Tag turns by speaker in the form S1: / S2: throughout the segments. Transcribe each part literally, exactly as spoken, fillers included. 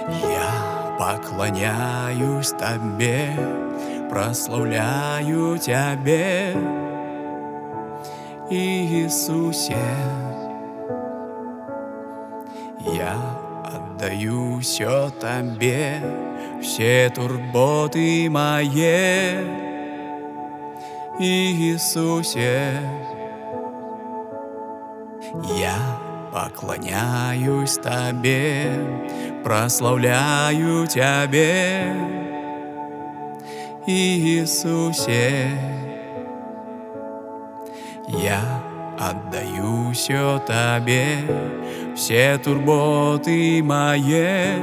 S1: Я поклоняюсь Тебе, прославляю Тебе, Иисусе. Я отдаю все Тебе, все турботы мои, Иисусе. Я поклоняюсь Тебе, прославляю Тебе, Иисусе. Я отдаю все Тебе, все турботы мои,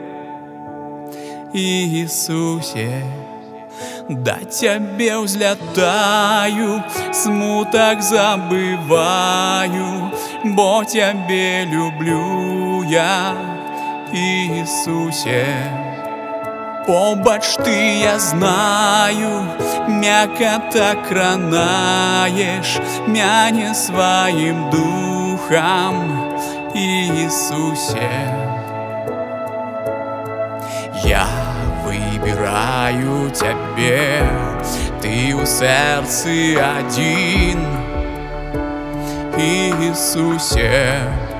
S1: Иисусе. До Тебе взлетаю, смуток забываю, бо Тебе люблю я, Иисусе. Побач Ты, я знаю, м'яко так кранаешь мяне своим духом, Иисусе. Я выбираю Тебе, Ты у сердца один, Иисусе.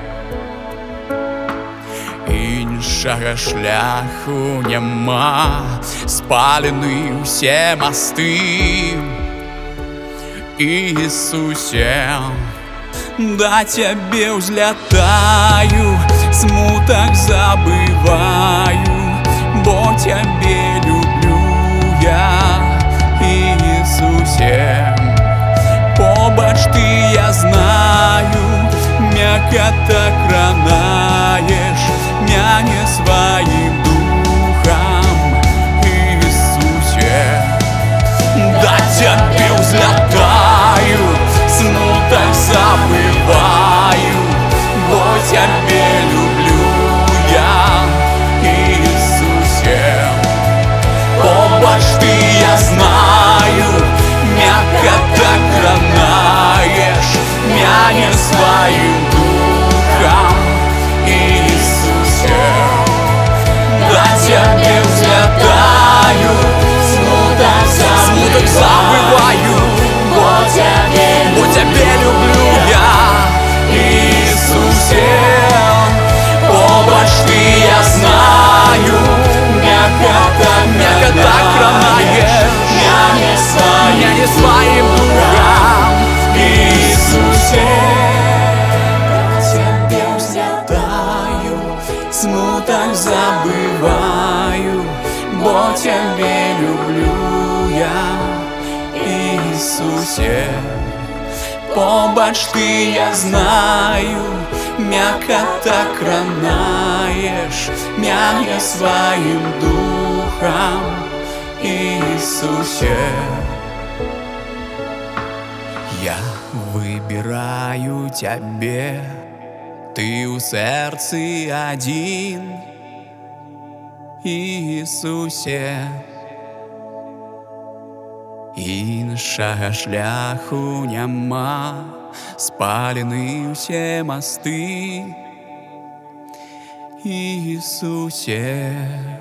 S1: Іншого шляху нема, спалені всі мости, Иисусе. До Тебе взлетаю, смуток забываю, бо Тебе люблю я, Иисусе. Побач Ты, я знаю, м'яко так кранаешь мяне своим духом, Иисусе. До Тебе взлетаю, смуток забываю, бо Тебе люблю я, Иисусе. Побач Ты, я знаю, м'яко так кранаешь мяне своим духом, Иисусе. До Тебе взлетаю, смуток забываю, бо Тебе, бо Тебе люблю я, Иисусе. Побач Ты, я знаю, м'яко так, м'яко так кранаешь мяне своим духом, Иисусе. Смуток забываю, бо Тебе люблю я, Иисусе. Побач Ты, я знаю, м'яко так кранаешь мяне своим духом, Иисусе. Я выбираю Тебе, Ты у сердца один, Иисусе. Іншого шляху нема, спалені всі мости, Иисусе.